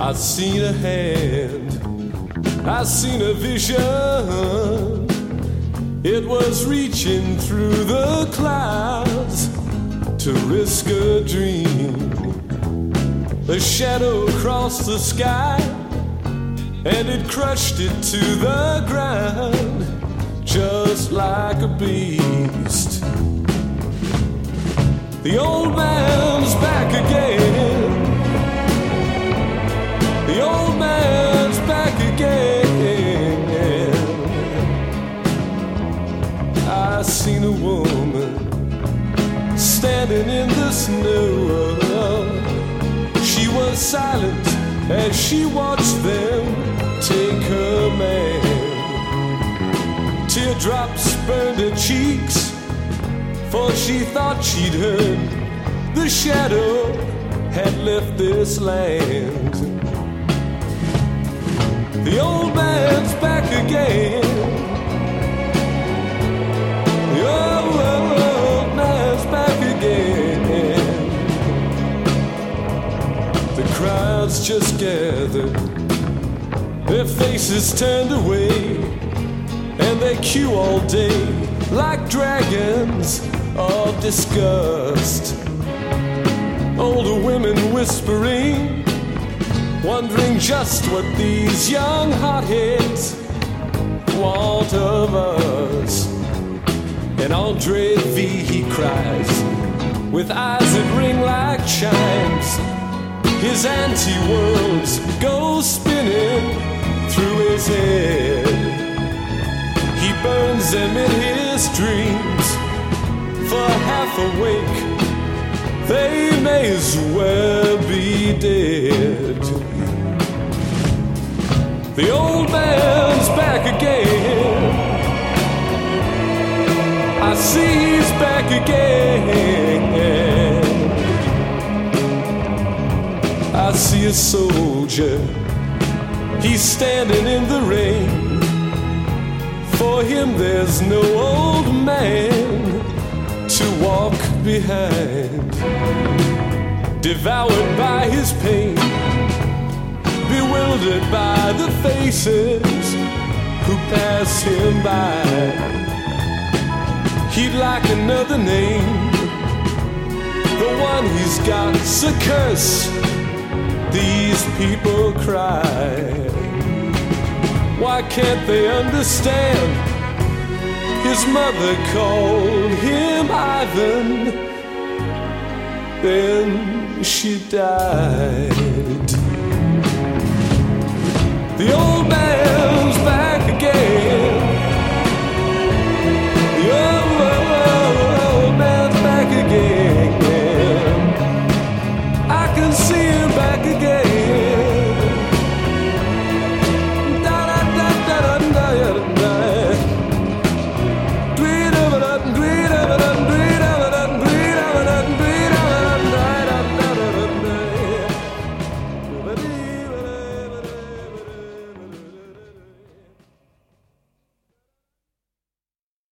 I seen a hand, I seen a vision. It was reaching through the clouds to risk a dream. A shadow crossed the sky and it crushed it to the ground just like a beast. The old man's back again. The old man's back again. I seen a woman standing in the snow. She was silent as she watched them take her man. Teardrops burned her cheeks, for she thought she'd heard the shadow had left this land. The old man's back again. The old man's back again. The crowds just gathered, their faces turned away, and they queue all day like dragons of disgust. Older women whispering, wondering just what these young hotheads want of us. And Andre V, he cries, with eyes that ring like chimes. His anti-worlds go spinning through his head. He burns them in his dreams. For half awake, they may as well be dead. The old man's back again. I see he's back again. I see a soldier, he's standing in the rain. For him there's no old man to walk behind. Devoured by his pain, bewildered by the faces who pass him by. He'd like another name, the one he's got's a curse. These people cry. Why can't they understand? His mother called him Ivan, then she died. The old man